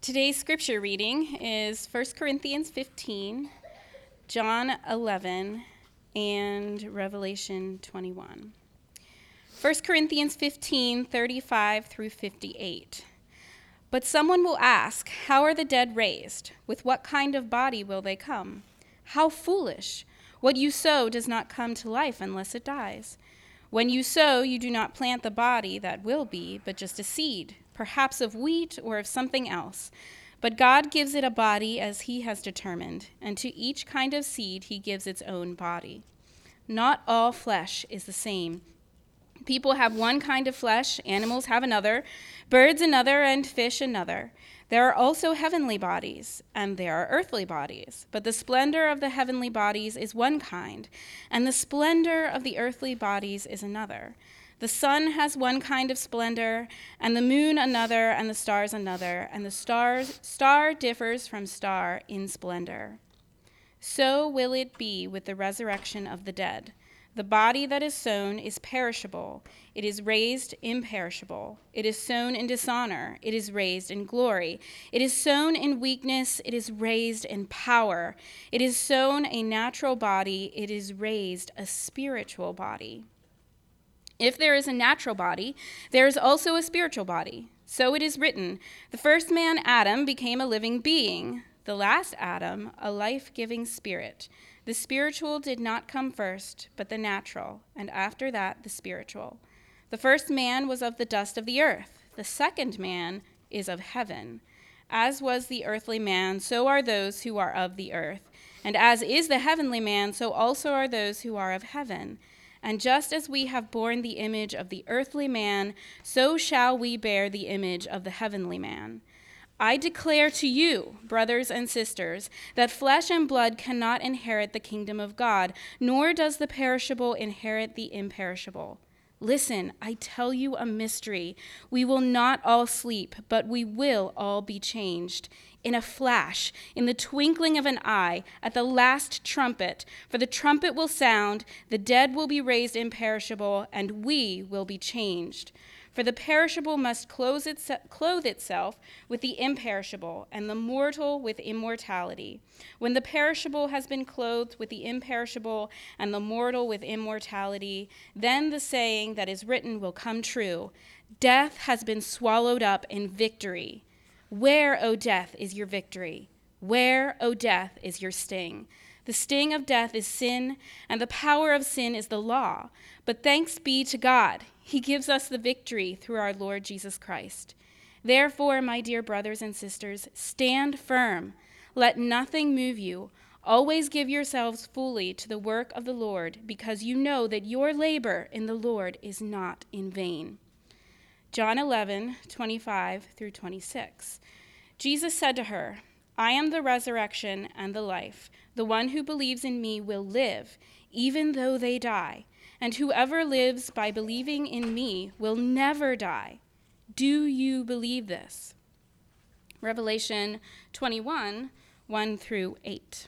Today's scripture reading is 1 Corinthians 15, John 11, and Revelation 21. 1 Corinthians 15, 35 through 58. But someone will ask, how are the dead raised? With what kind of body will they come? How foolish! What you sow does not come to life unless it dies. When you sow, you do not plant the body that will be, but just a seed, perhaps of wheat or of something else. But God gives it a body as he has determined, and to each kind of seed he gives its own body. Not all flesh is the same. People have one kind of flesh, animals have another, birds another, and fish another. There are also heavenly bodies, and there are earthly bodies. But the splendor of the heavenly bodies is one kind, and the splendor of the earthly bodies is another. The sun has one kind of splendor, and the moon another, and the stars another, and the star differs from star in splendor. So will it be with the resurrection of the dead. The body that is sown is perishable. It is raised imperishable. It is sown in dishonor. It is raised in glory. It is sown in weakness. It is raised in power. It is sown a natural body. It is raised a spiritual body. If there is a natural body, there is also a spiritual body. So it is written, the first man, Adam, became a living being. The last Adam, a life-giving spirit. The spiritual did not come first, but the natural, and after that the spiritual. The first man was of the dust of the earth. The second man is of heaven. As was the earthly man, so are those who are of the earth. And as is the heavenly man, so also are those who are of heaven. And just as we have borne the image of the earthly man, so shall we bear the image of the heavenly man. I declare to you, brothers and sisters, that flesh and blood cannot inherit the kingdom of God, nor does the perishable inherit the imperishable. Listen, I tell you a mystery. We will not all sleep, but we will all be changed. In a flash, in the twinkling of an eye, at the last trumpet. For the trumpet will sound, the dead will be raised imperishable, and we will be changed. For the perishable must clothe itself with the imperishable, and the mortal with immortality. When the perishable has been clothed with the imperishable, and the mortal with immortality, then the saying that is written will come true. Death has been swallowed up in victory. Where, O death, is your victory? Where, O death, is your sting? The sting of death is sin, and the power of sin is the law. But thanks be to God, he gives us the victory through our Lord Jesus Christ. Therefore, my dear brothers and sisters, stand firm. Let nothing move you. Always give yourselves fully to the work of the Lord, because you know that your labor in the Lord is not in vain. John 11, 25 through 26. Jesus said to her, I am the resurrection and the life. The one who believes in me will live, even though they die. And whoever lives by believing in me will never die. Do you believe this? Revelation 21, 1 through 8.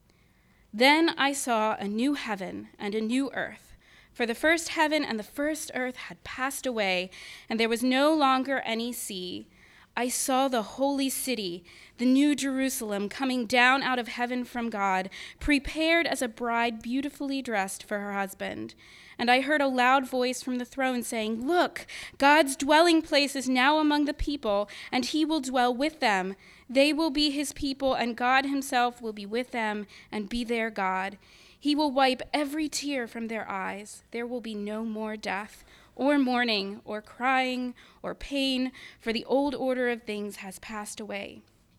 Then I saw a new heaven and a new earth. For the first heaven and the first earth had passed away, and there was no longer any sea. I saw the holy city, the new Jerusalem, coming down out of heaven from God, prepared as a bride beautifully dressed for her husband. And I heard a loud voice from the throne saying, Look, God's dwelling place is now among the people, and he will dwell with them. They will be his people, and God himself will be with them and be their God. He will wipe every tear from their eyes. There will be no more death, or mourning, or crying, or pain, for the old order of things has passed away.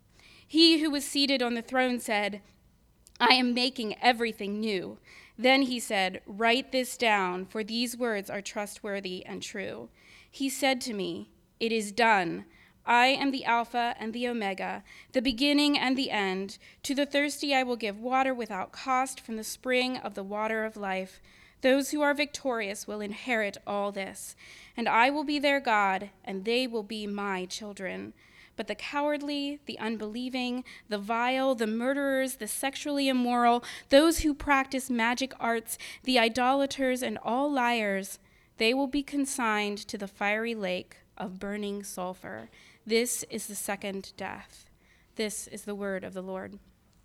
He who was seated on the throne said, I am making everything new. Then he said, Write this down, for these words are trustworthy and true. He said to me, It is done. I am the Alpha and the Omega, the beginning and the end. To the thirsty I will give water without cost from the spring of the water of life. Those who are victorious will inherit all this, and I will be their God, and they will be my children. But the cowardly, the unbelieving, the vile, the murderers, the sexually immoral, those who practice magic arts, the idolaters, and all liars, they will be consigned to the fiery lake of burning sulfur. This is the second death. This is the word of the Lord.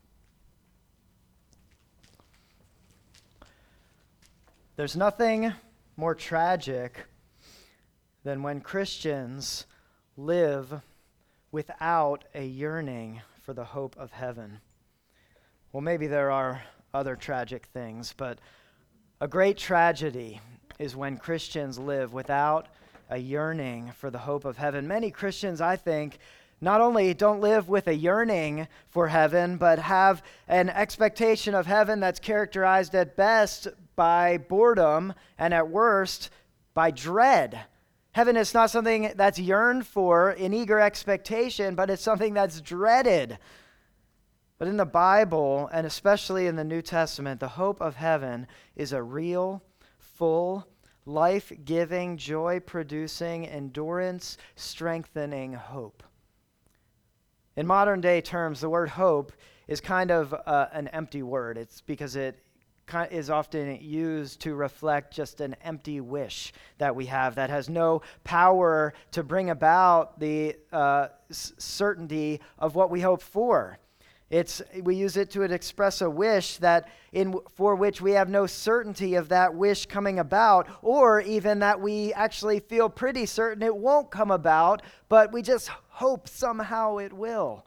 There's nothing more tragic than when Christians live without a yearning for the hope of heaven. Well, maybe there are other tragic things, but a great tragedy is when Christians live without a yearning for the hope of heaven. Many Christians, I think, not only don't live with a yearning for heaven, but have an expectation of heaven that's characterized at best by boredom and at worst by dread. Heaven is not something that's yearned for in eager expectation, but it's something that's dreaded. But in the Bible, and especially in the New Testament, the hope of heaven is a real, full, life-giving, joy-producing, endurance-strengthening hope. In modern day terms, the word hope is kind of an empty word. It's because it is often used to reflect just an empty wish that we have that has no power to bring about the certainty of what we hope for. We use it to express a wish for which we have no certainty of that wish coming about, or even that we actually feel pretty certain it won't come about, but we just hope somehow it will.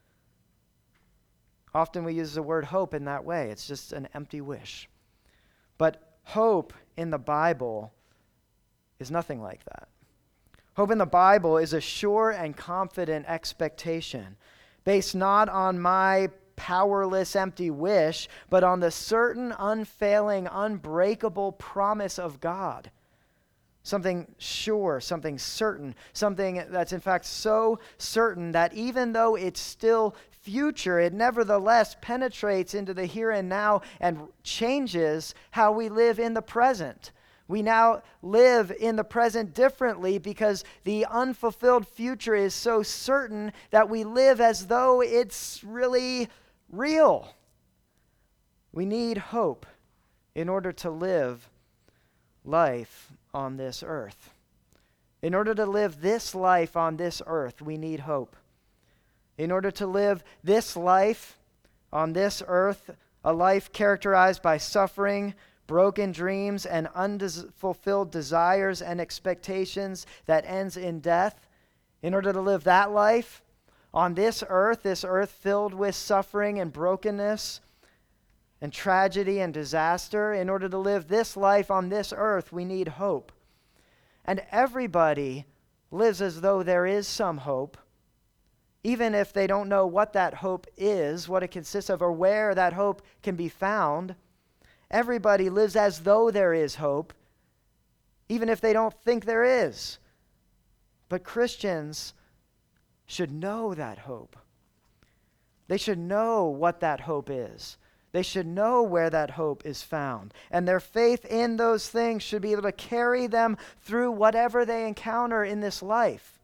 Often we use the word hope in that way. It's just an empty wish. But hope in the Bible is nothing like that. Hope in the Bible is a sure and confident expectation based not on my powerless, empty wish, but on the certain, unfailing, unbreakable promise of God. Something sure, something certain, something that's in fact so certain that even though it's still future, it nevertheless penetrates into the here and now and changes how we live in the present. We now live in the present differently because the unfulfilled future is so certain that we live as though it's really real. We need hope in order to live life on this earth. In order to live this life on this earth, we need hope. In order to live this life on this earth, a life characterized by suffering, broken dreams, and unfulfilled desires and expectations that ends in death, in order to live that life on this earth filled with suffering and brokenness and tragedy and disaster, in order to live this life on this earth, we need hope. And everybody lives as though there is some hope, even if they don't know what that hope is, what it consists of, or where that hope can be found. Everybody lives as though there is hope, even if they don't think there is. But Christians should know that hope. They should know what that hope is. They should know where that hope is found. And their faith in those things should be able to carry them through whatever they encounter in this life,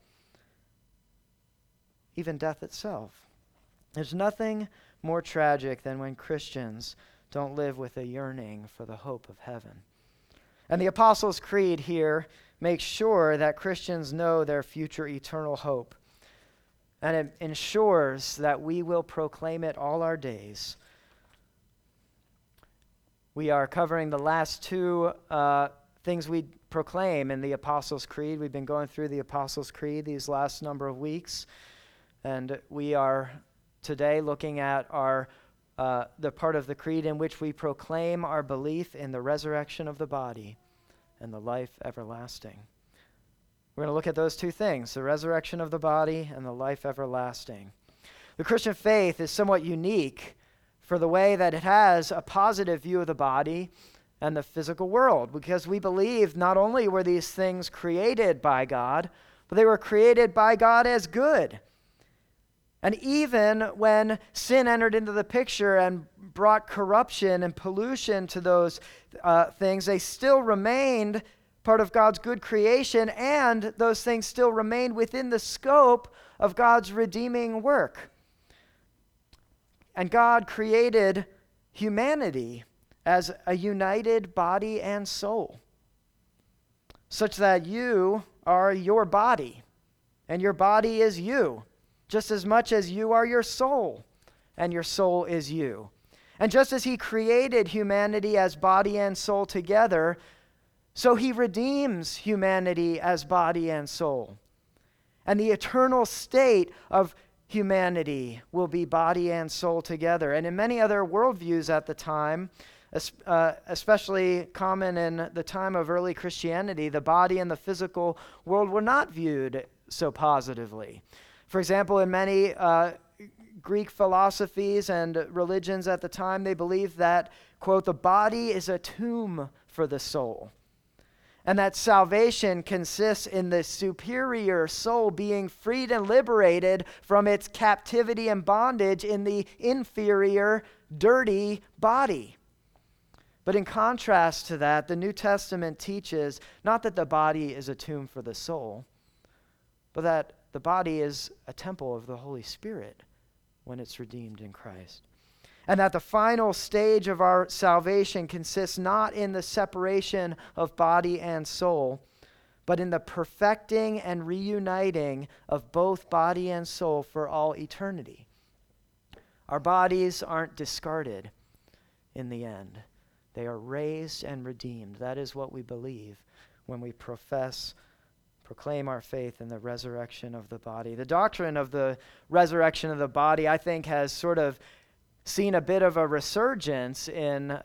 even death itself. There's nothing more tragic than when Christians don't live with a yearning for the hope of heaven. And the Apostles' Creed here makes sure that Christians know their future eternal hope. And it ensures that we will proclaim it all our days. We are covering the last two things we proclaim in the Apostles' Creed. We've been going through the Apostles' Creed these last number of weeks. And we are today looking at the part of the creed in which we proclaim our belief in the resurrection of the body and the life everlasting. We're going to look at those two things, the resurrection of the body and the life everlasting. The Christian faith is somewhat unique for the way that it has a positive view of the body and the physical world, because we believe not only were these things created by God, but they were created by God as good. And even when sin entered into the picture and brought corruption and pollution to those things, they still remained part of God's good creation, and those things still remained within the scope of God's redeeming work. And God created humanity as a united body and soul, such that you are your body, and your body is you, just as much as you are your soul, and your soul is you. And just as he created humanity as body and soul together, so he redeems humanity as body and soul. And the eternal state of humanity will be body and soul together. And in many other worldviews at the time, especially common in the time of early Christianity, the body and the physical world were not viewed so positively. For example, in many Greek philosophies and religions at the time, they believed that, quote, the body is a tomb for the soul, and that salvation consists in the superior soul being freed and liberated from its captivity and bondage in the inferior, dirty body. But in contrast to that, the New Testament teaches not that the body is a tomb for the soul, but that the body is a temple of the Holy Spirit when it's redeemed in Christ. And that the final stage of our salvation consists not in the separation of body and soul, but in the perfecting and reuniting of both body and soul for all eternity. Our bodies aren't discarded in the end. They are raised and redeemed. That is what we believe when we proclaim our faith in the resurrection of the body. The doctrine of the resurrection of the body, I think, has sort of seen a bit of a resurgence in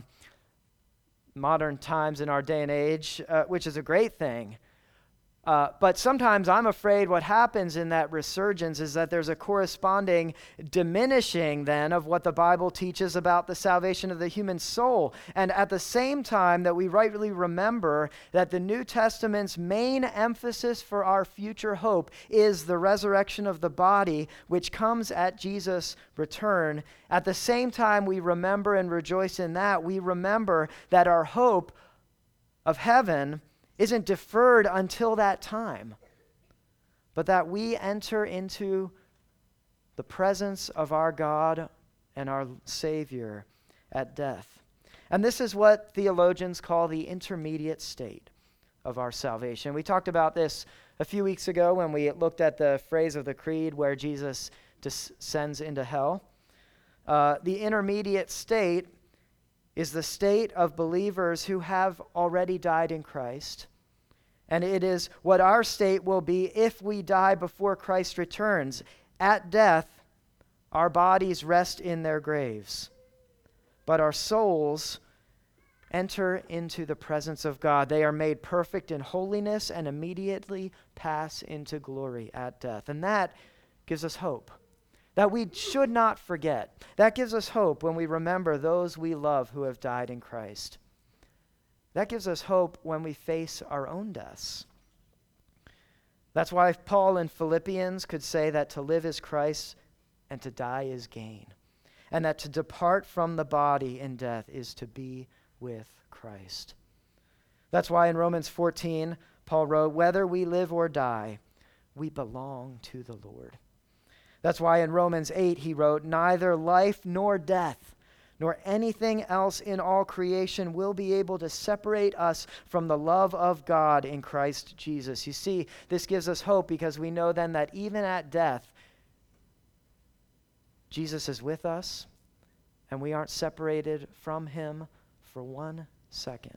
modern times in our day and age, which is a great thing. But sometimes I'm afraid what happens in that resurgence is that there's a corresponding diminishing then of what the Bible teaches about the salvation of the human soul. And at the same time that we rightly remember that the New Testament's main emphasis for our future hope is the resurrection of the body, which comes at Jesus' return, at the same time we remember and rejoice in that, we remember that our hope of heaven isn't deferred until that time, but that we enter into the presence of our God and our Savior at death. And this is what theologians call the intermediate state of our salvation. We talked about this a few weeks ago when we looked at the phrase of the Creed where Jesus descends into hell. The intermediate state is the state of believers who have already died in Christ. And it is what our state will be if we die before Christ returns. At death, our bodies rest in their graves, but our souls enter into the presence of God. They are made perfect in holiness and immediately pass into glory at death. And that gives us hope that we should not forget. That gives us hope when we remember those we love who have died in Christ. That gives us hope when we face our own deaths. That's why Paul in Philippians could say that to live is Christ and to die is gain, and that to depart from the body in death is to be with Christ. That's why in Romans 14, Paul wrote, whether we live or die, we belong to the Lord. That's why in Romans 8 he wrote, neither life nor death, nor anything else in all creation will be able to separate us from the love of God in Christ Jesus. You see, this gives us hope because we know then that even at death, Jesus is with us, and we aren't separated from him for 1 second.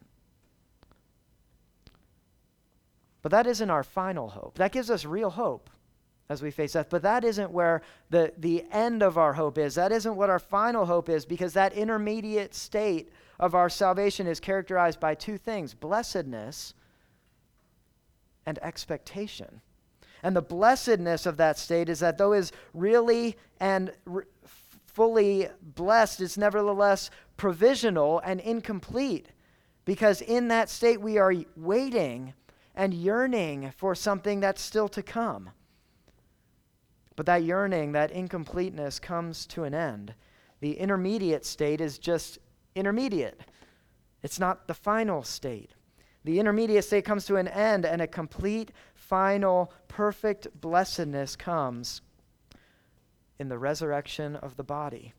But that isn't our final hope. That gives us real hope as we face death. But that isn't where the end of our hope is. That isn't what our final hope is, because that intermediate state of our salvation is characterized by two things: blessedness and expectation. And the blessedness of that state is that though is really and fully blessed, it's nevertheless provisional and incomplete, because in that state we are waiting and yearning for something that's still to come. But that yearning, that incompleteness comes to an end. The intermediate state is just intermediate. It's not the final state. The intermediate state comes to an end, and a complete, final, perfect blessedness comes in the resurrection of the body.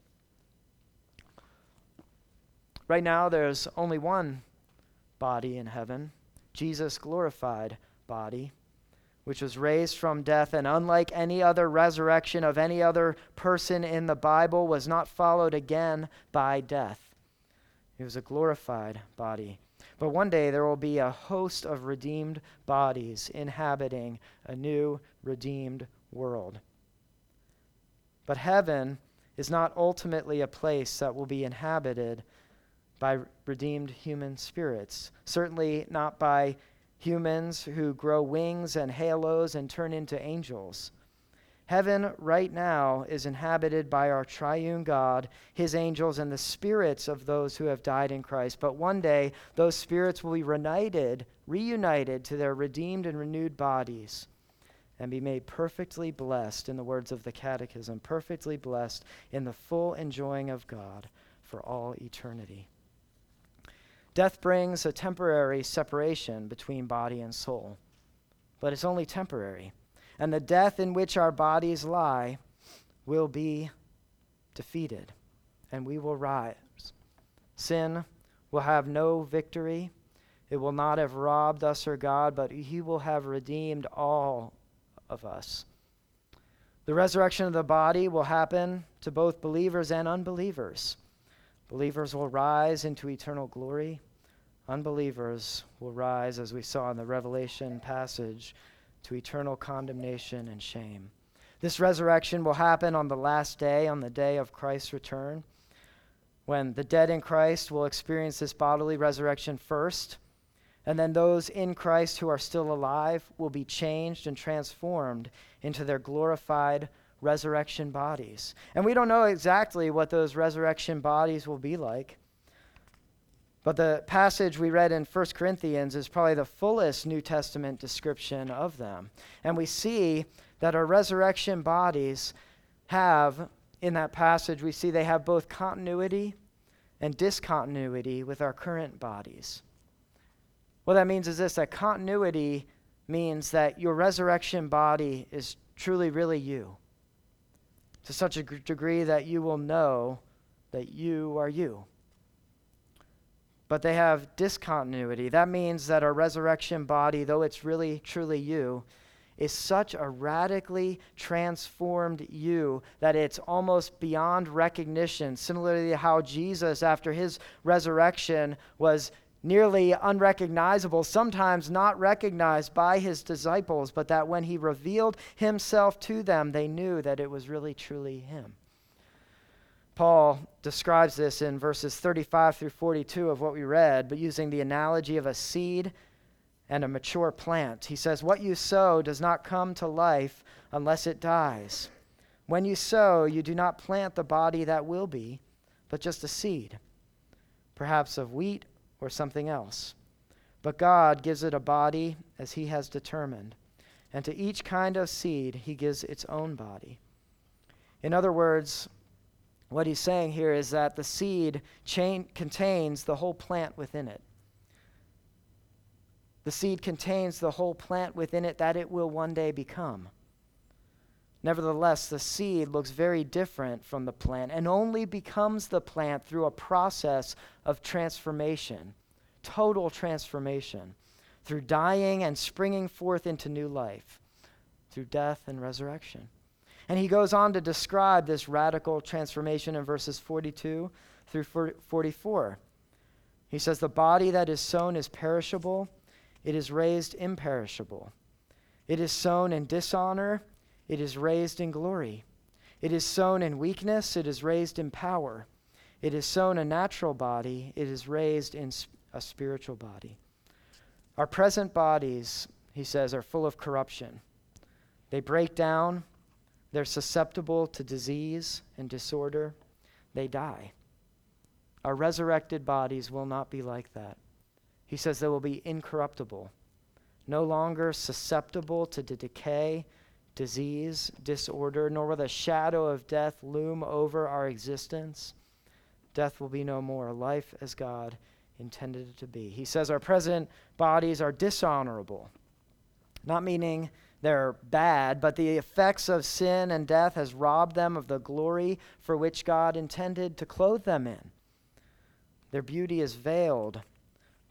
Right now, there's only one body in heaven, Jesus' glorified body, which was raised from death, and unlike any other resurrection of any other person in the Bible, was not followed again by death. It was a glorified body. But one day there will be a host of redeemed bodies inhabiting a new redeemed world. But heaven is not ultimately a place that will be inhabited by redeemed human spirits. Certainly not by humans who grow wings and halos and turn into angels. Heaven right now is inhabited by our triune God, his angels, and the spirits of those who have died in Christ. But one day, those spirits will be reunited to their redeemed and renewed bodies and be made perfectly blessed, in the words of the Catechism, perfectly blessed in the full enjoying of God for all eternity. Death brings a temporary separation between body and soul, but it's only temporary. And the death in which our bodies lie will be defeated, and we will rise. Sin will have no victory. It will not have robbed us or God, but he will have redeemed all of us. The resurrection of the body will happen to both believers and unbelievers. Believers will rise into eternal glory. Unbelievers will rise, as we saw in the Revelation passage, to eternal condemnation and shame. This resurrection will happen on the last day, on the day of Christ's return, when the dead in Christ will experience this bodily resurrection first, and then those in Christ who are still alive will be changed and transformed into their glorified resurrection bodies. And we don't know exactly what those resurrection bodies will be like. But the passage we read in 1 Corinthians is probably the fullest New Testament description of them. And we see that our resurrection bodies have, in that passage, we see they have both continuity and discontinuity with our current bodies. What that means is this, that continuity means that your resurrection body is truly, really you, to such a degree that you will know that you are you. But they have discontinuity. That means that our resurrection body, though it's really, truly you, is such a radically transformed you that it's almost beyond recognition. Similarly to how Jesus, after his resurrection, was nearly unrecognizable, sometimes not recognized by his disciples, but that when he revealed himself to them, they knew that it was really, truly him. Paul describes this in verses 35 through 42 of what we read, but using the analogy of a seed and a mature plant. He says, "What you sow does not come to life unless it dies. When you sow, you do not plant the body that will be, but just a seed, perhaps of wheat or something else. But God gives it a body as he has determined, and to each kind of seed he gives its own body." In other words, what he's saying here is that the seed contains the whole plant within it. The seed contains the whole plant within it that it will one day become. Nevertheless, the seed looks very different from the plant and only becomes the plant through a process of transformation, total transformation, through dying and springing forth into new life, through death and resurrection. And he goes on to describe this radical transformation in verses 42 through 44. He says, "The body that is sown is perishable, it is raised imperishable. It is sown in dishonor, it is raised in glory. It is sown in weakness, it is raised in power. It is sown a natural body, it is raised in a spiritual body." Our present bodies, he says, are full of corruption. They break down. They're susceptible to disease and disorder. They die. Our resurrected bodies will not be like that. He says they will be incorruptible, no longer susceptible to decay, disease, disorder, nor will the shadow of death loom over our existence. Death will be no more. Life as God intended it to be. He says our present bodies are dishonorable, not meaning they're bad, but the effects of sin and death has robbed them of the glory for which God intended to clothe them in. Their beauty is veiled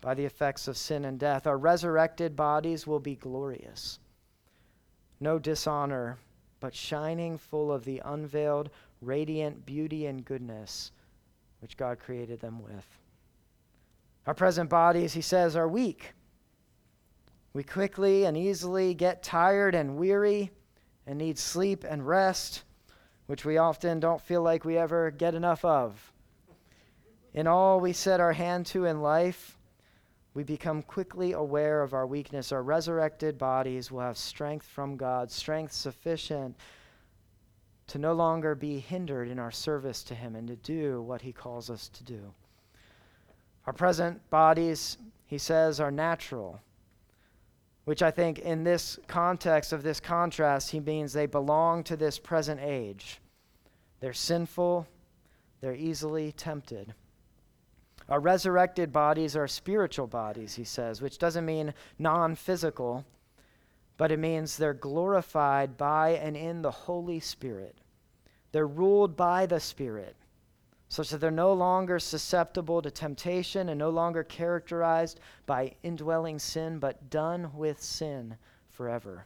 by the effects of sin and death. Our resurrected bodies will be glorious. No dishonor, but shining full of the unveiled, radiant beauty and goodness which God created them with. Our present bodies, he says, are weak. We quickly and easily get tired and weary and need sleep and rest, which we often don't feel like we ever get enough of. In all we set our hand to in life, we become quickly aware of our weakness. Our resurrected bodies will have strength from God, strength sufficient to no longer be hindered in our service to him and to do what he calls us to do. Our present bodies, he says, are natural, which I think in this context of this contrast, he means they belong to this present age. They're sinful, they're easily tempted. Our resurrected bodies are spiritual bodies, he says, which doesn't mean non-physical, but it means they're glorified by and in the Holy Spirit. They're ruled by the Spirit, such that they're no longer susceptible to temptation and no longer characterized by indwelling sin, but done with sin forever.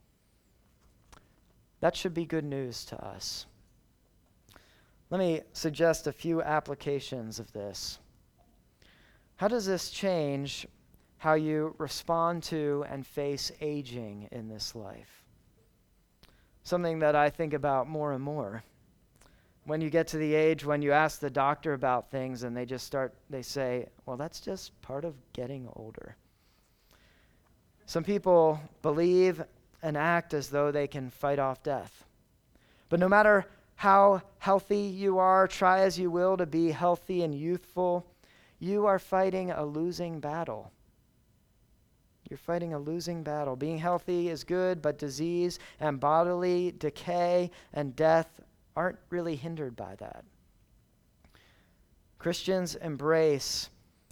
That should be good news to us. Let me suggest a few applications of this. How does this change how you respond to and face aging in this life? Something that I think about more and more. When you get to the age when you ask the doctor about things and they say, well, that's just part of getting older. Some people believe and act as though they can fight off death. But no matter how healthy you are, try as you will to be healthy and youthful, you are fighting a losing battle. You're fighting a losing battle. Being healthy is good, but disease and bodily decay and death aren't really hindered by that. Christians embrace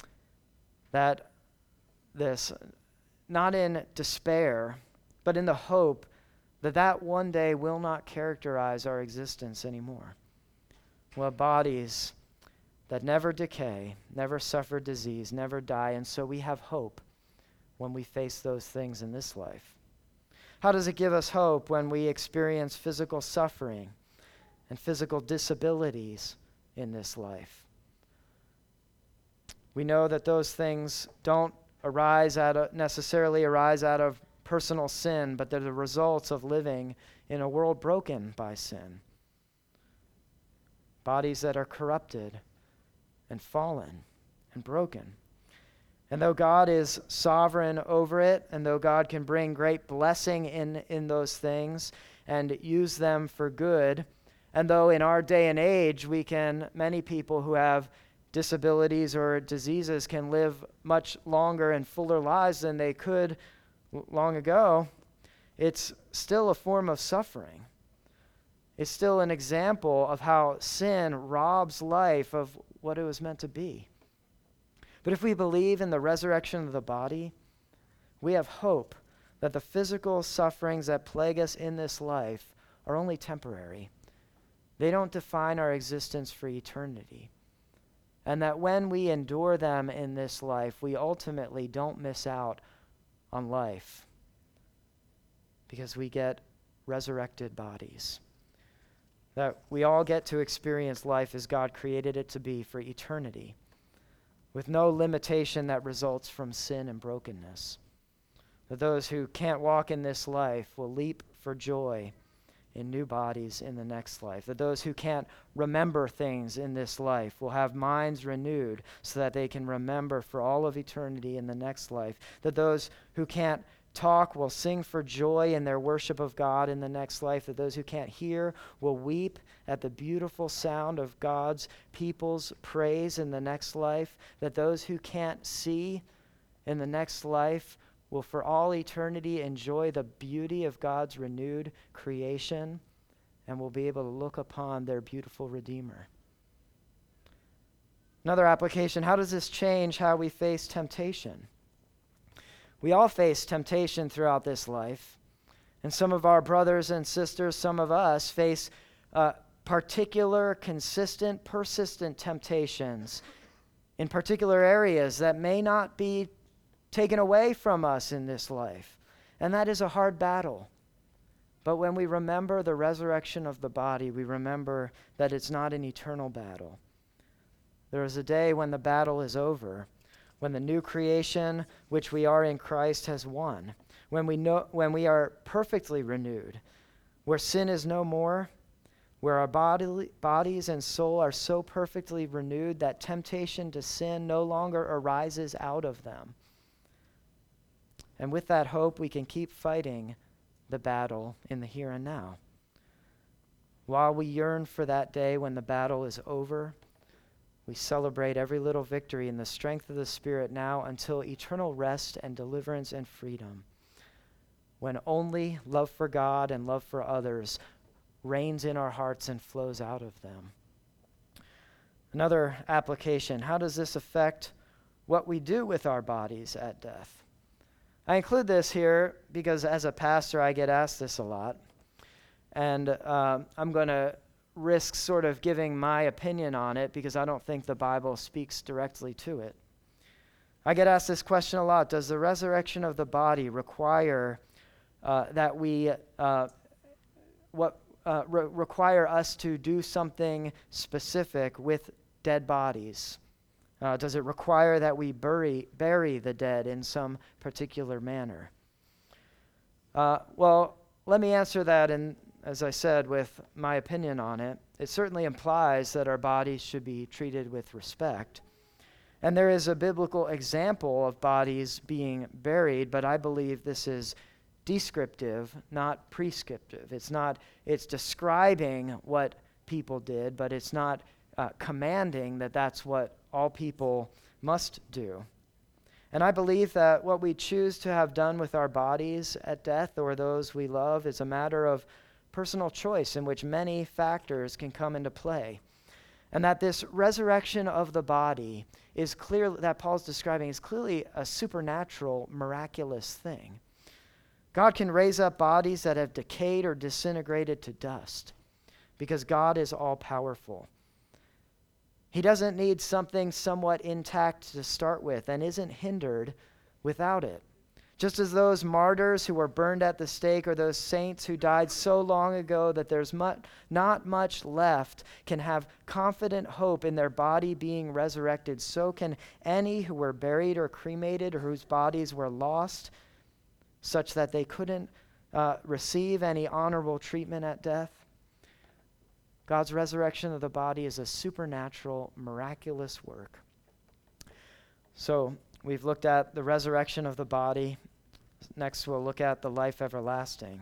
this, not in despair, but in the hope that one day will not characterize our existence anymore. We'll have bodies that never decay, never suffer disease, never die, and so we have hope when we face those things in this life. How does it give us hope when we experience physical suffering and physical disabilities in this life? We know that those things don't necessarily arise out of personal sin, but they're the results of living in a world broken by sin. Bodies that are corrupted and fallen and broken. And though God is sovereign over it, and though God can bring great blessing in those things and use them for good, and though in our day and age many people who have disabilities or diseases can live much longer and fuller lives than they could long ago, it's still a form of suffering. It's still an example of how sin robs life of what it was meant to be. But if we believe in the resurrection of the body, we have hope that the physical sufferings that plague us in this life are only temporary. They don't define our existence for eternity. And that when we endure them in this life, we ultimately don't miss out on life because we get resurrected bodies. That we all get to experience life as God created it to be for eternity, with no limitation that results from sin and brokenness. That those who can't walk in this life will leap for joy in new bodies in the next life. That those who can't remember things in this life will have minds renewed so that they can remember for all of eternity in the next life. That those who can't talk will sing for joy in their worship of God in the next life. That those who can't hear will weep at the beautiful sound of God's people's praise in the next life. That those who can't see in the next life will for all eternity enjoy the beauty of God's renewed creation and will be able to look upon their beautiful Redeemer. Another application, how does this change how we face temptation? We all face temptation throughout this life, and some of our brothers and sisters, some of us face particular, consistent, persistent temptations in particular areas that may not be taken away from us in this life. And that is a hard battle. But when we remember the resurrection of the body, we remember that it's not an eternal battle. There is a day when the battle is over, when the new creation which we are in Christ has won, when we are perfectly renewed, where sin is no more, where our bodies and soul are so perfectly renewed that temptation to sin no longer arises out of them. And with that hope, we can keep fighting the battle in the here and now. While we yearn for that day when the battle is over, we celebrate every little victory in the strength of the Spirit now until eternal rest and deliverance and freedom, when only love for God and love for others reigns in our hearts and flows out of them. Another application: how does this affect what we do with our bodies at death? I include this here because as a pastor, I get asked this a lot. And I'm going to risk sort of giving my opinion on it because I don't think the Bible speaks directly to it. I get asked this question a lot: does the resurrection of the body require that we require us to do something specific with dead bodies? Does it require that we bury the dead in some particular manner? Well, let me answer that, and as I said, with my opinion on it. It certainly implies that our bodies should be treated with respect. And there is a biblical example of bodies being buried, but I believe this is descriptive, not prescriptive. It's describing what people did, but it's not commanding that that's what all people must do. And I believe that what we choose to have done with our bodies at death or those we love is a matter of personal choice in which many factors can come into play. And that this resurrection of the body is clear, that Paul's describing, is clearly a supernatural, miraculous thing. God can raise up bodies that have decayed or disintegrated to dust because God is all-powerful. He doesn't need something somewhat intact to start with and isn't hindered without it. Just as those martyrs who were burned at the stake or those saints who died so long ago that there's not much left can have confident hope in their body being resurrected, so can any who were buried or cremated or whose bodies were lost such that they couldn't receive any honorable treatment at death. God's resurrection of the body is a supernatural, miraculous work. So we've looked at the resurrection of the body. Next, we'll look at the life everlasting.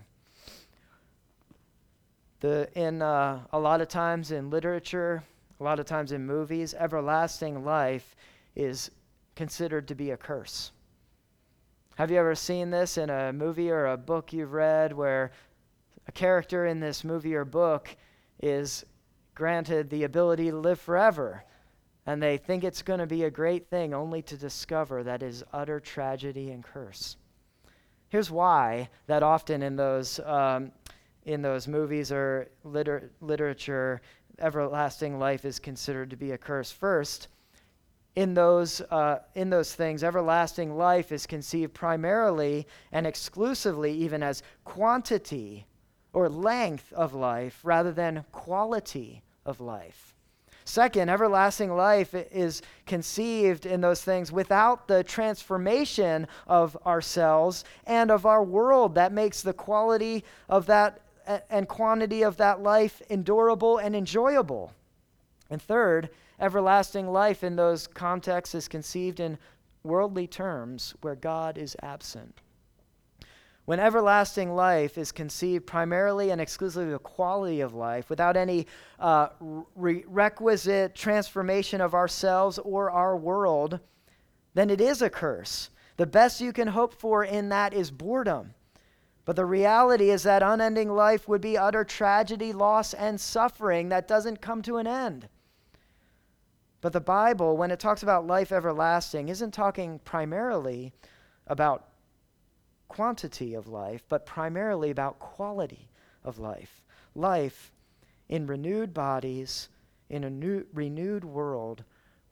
A lot of times in literature, a lot of times in movies, everlasting life is considered to be a curse. Have you ever seen this in a movie or a book you've read where a character in this movie or book is granted the ability to live forever, and they think it's going to be a great thing only to discover that is utter tragedy and curse? Here's why that often in those movies or literature, everlasting life is considered to be a curse. First, in those things, everlasting life is conceived primarily and exclusively even as quantity or length of life rather than quality of life. Second, everlasting life is conceived in those things without the transformation of ourselves and of our world that makes the quality of that and quantity of that life endurable and enjoyable. And third, everlasting life in those contexts is conceived in worldly terms where God is absent. When everlasting life is conceived primarily and exclusively the quality of life, without any requisite transformation of ourselves or our world, then it is a curse. The best you can hope for in that is boredom. But the reality is that unending life would be utter tragedy, loss, and suffering that doesn't come to an end. But the Bible, when it talks about life everlasting, isn't talking primarily about quantity of life, but primarily about quality of life. Life in renewed bodies, in a renewed world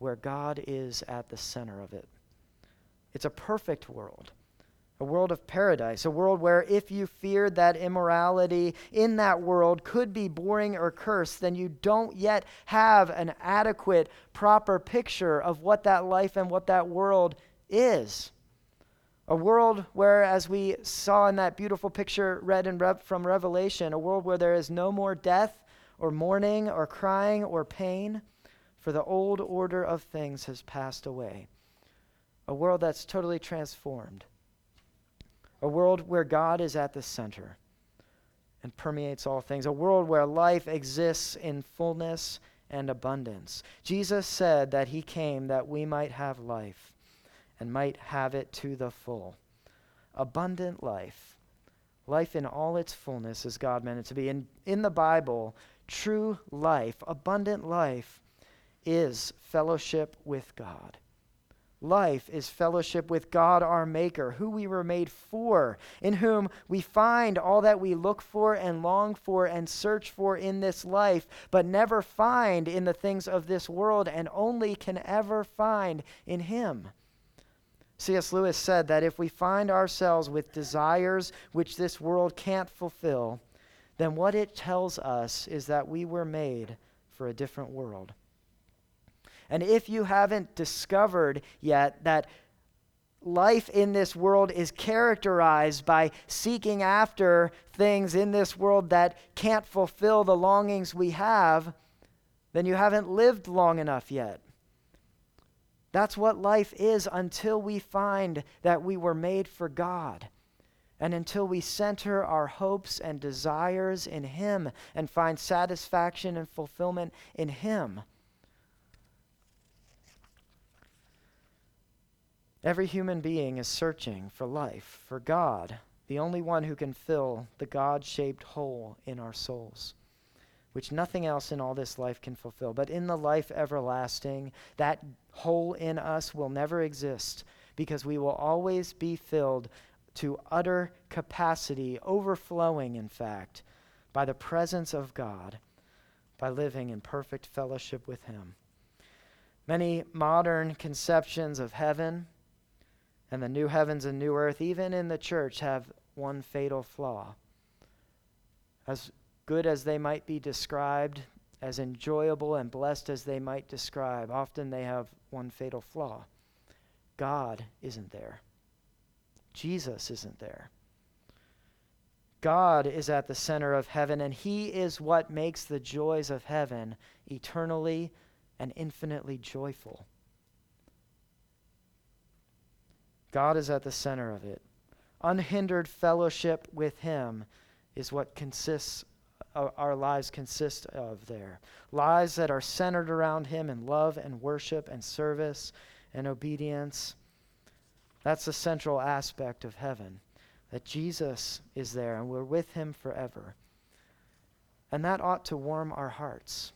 where God is at the center of it. It's a perfect world, a world of paradise, a world where if you feared that immorality in that world could be boring or cursed, then you don't yet have an adequate, proper picture of what that life and what that world is. A world where, as we saw in that beautiful picture read from Revelation, a world where there is no more death or mourning or crying or pain, for the old order of things has passed away. A world that's totally transformed. A world where God is at the center and permeates all things. A world where life exists in fullness and abundance. Jesus said that he came that we might have life and might have it to the full. Abundant life. Life in all its fullness as God meant it to be. And in the Bible, true life, abundant life, is fellowship with God. Life is fellowship with God our Maker, who we were made for, in whom we find all that we look for and long for and search for in this life, but never find in the things of this world and only can ever find in Him. C.S. Lewis said that if we find ourselves with desires which this world can't fulfill, then what it tells us is that we were made for a different world. And if you haven't discovered yet that life in this world is characterized by seeking after things in this world that can't fulfill the longings we have, then you haven't lived long enough yet. That's what life is until we find that we were made for God. And until we center our hopes and desires in Him and find satisfaction and fulfillment in Him. Every human being is searching for life, for God, the only one who can fill the God-shaped hole in our souls, which nothing else in all this life can fulfill. But in the life everlasting, that hole in us will never exist because we will always be filled to utter capacity, overflowing, in fact, by the presence of God, by living in perfect fellowship with Him. Many modern conceptions of heaven and the new heavens and new earth, even in the church, have one fatal flaw. As good as they might be described, as enjoyable and blessed as they might describe, often they have one fatal flaw. God isn't there. Jesus isn't there. God is at the center of heaven, and He is what makes the joys of heaven eternally and infinitely joyful. God is at the center of it. Unhindered fellowship with Him is what our lives consist of there. Lives that are centered around Him in love and worship and service and obedience. That's the central aspect of heaven, that Jesus is there and we're with Him forever. And that ought to warm our hearts.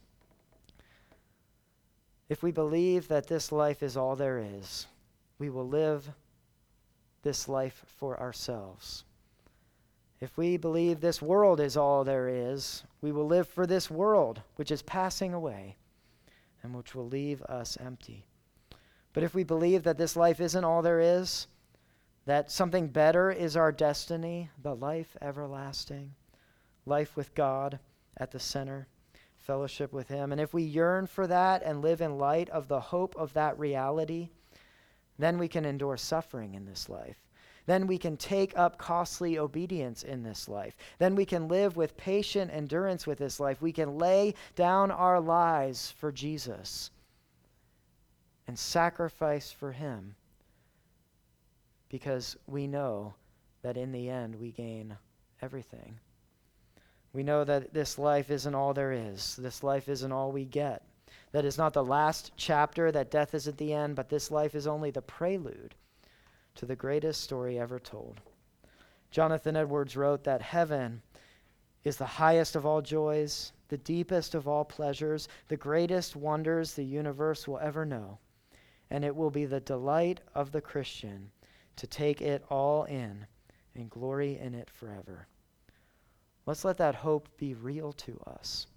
If we believe that this life is all there is, we will live this life for ourselves. If we believe this world is all there is, we will live for this world, which is passing away and which will leave us empty. But if we believe that this life isn't all there is, that something better is our destiny, the life everlasting, life with God at the center, fellowship with Him, and if we yearn for that and live in light of the hope of that reality, then we can endure suffering in this life. Then we can take up costly obedience in this life. Then we can live with patient endurance with this life. We can lay down our lives for Jesus and sacrifice for Him because we know that in the end we gain everything. We know that this life isn't all there is. This life isn't all we get. That is not the last chapter, that death is at the end, but this life is only the prelude to the greatest story ever told. Jonathan Edwards wrote that heaven is the highest of all joys, the deepest of all pleasures, the greatest wonders the universe will ever know, and it will be the delight of the Christian to take it all in and glory in it forever. Let's let that hope be real to us.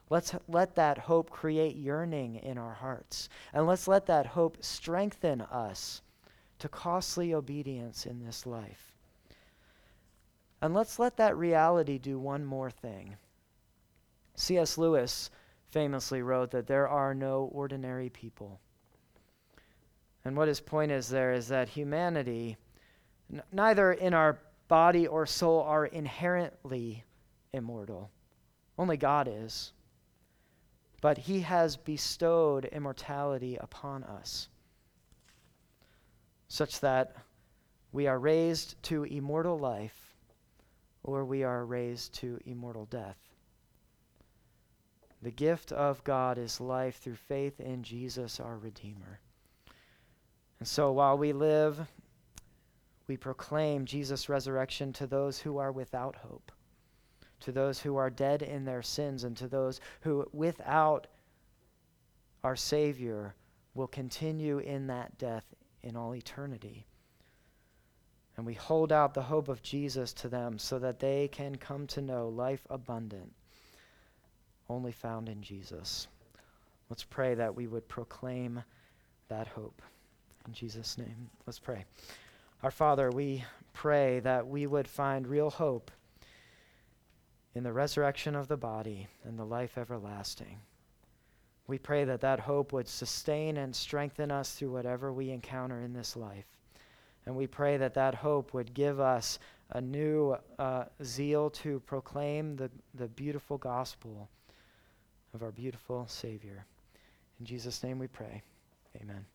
Let's let that hope create yearning in our hearts. And let's let that hope strengthen us to costly obedience in this life. And let's let that reality do one more thing. C.S. Lewis famously wrote that there are no ordinary people. And what his point is there is that humanity, neither in our body or soul, are inherently immortal. Only God is. But he has bestowed immortality upon us, such that we are raised to immortal life, or we are raised to immortal death. The gift of God is life through faith in Jesus, our Redeemer. And so while we live, we proclaim Jesus' resurrection to those who are without hope, to those who are dead in their sins, and to those who, without our Savior, will continue in that death in all eternity. And we hold out the hope of Jesus to them so that they can come to know life abundant, only found in Jesus. Let's pray that we would proclaim that hope. In Jesus' name, let's pray. Our Father, we pray that we would find real hope in the resurrection of the body and the life everlasting. We pray that that hope would sustain and strengthen us through whatever we encounter in this life. And we pray that that hope would give us a new zeal to proclaim the beautiful gospel of our beautiful Savior. In Jesus' name we pray. Amen.